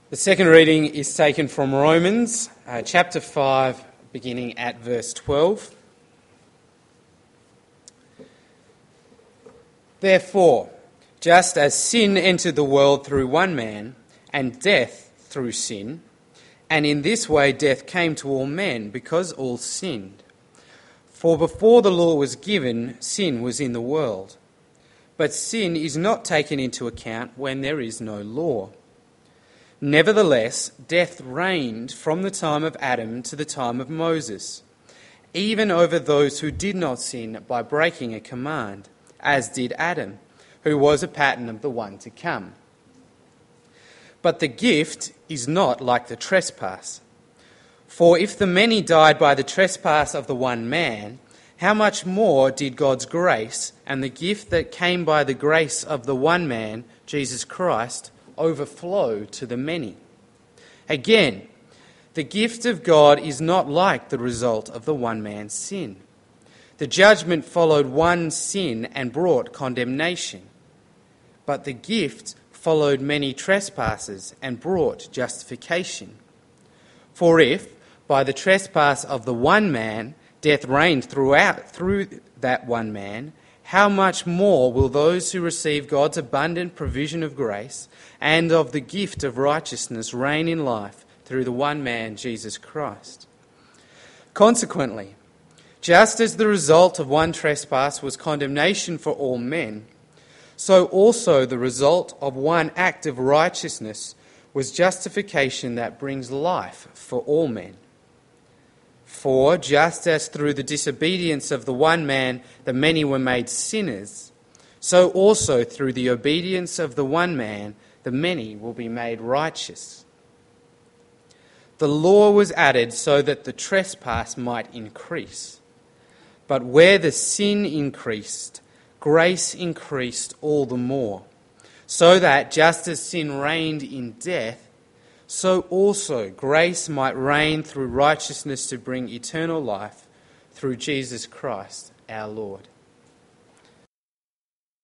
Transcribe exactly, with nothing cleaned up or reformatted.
The second reading is taken from Romans uh, chapter five, beginning at verse twelve. Therefore, just as sin entered the world through one man, and death through sin, and in this way death came to all men, because all sinned. For before the law was given, sin was in the world. But sin is not taken into account when there is no law. Nevertheless, death reigned from the time of Adam to the time of Moses, even over those who did not sin by breaking a command, as did Adam, who was a pattern of the one to come. But the gift is not like the trespass. For if the many died by the trespass of the one man, how much more did God's grace and the gift that came by the grace of the one man, Jesus Christ, overflow to the many? Again, the gift of God is not like the result of the one man's sin. The judgment followed one sin and brought condemnation, but the gift followed many trespasses and brought justification. For if, by the trespass of the one man, death reigned throughout through that one man, how much more will those who receive God's abundant provision of grace and of the gift of righteousness reign in life through the one man, Jesus Christ? Consequently, just as the result of one trespass was condemnation for all men, so also the result of one act of righteousness was justification that brings life for all men. For just as through the disobedience of the one man the many were made sinners, so also through the obedience of the one man the many will be made righteous. The law was added so that the trespass might increase. But where the sin increased, grace increased all the more, so that just as sin reigned in death, so also grace might reign through righteousness to bring eternal life through Jesus Christ our Lord.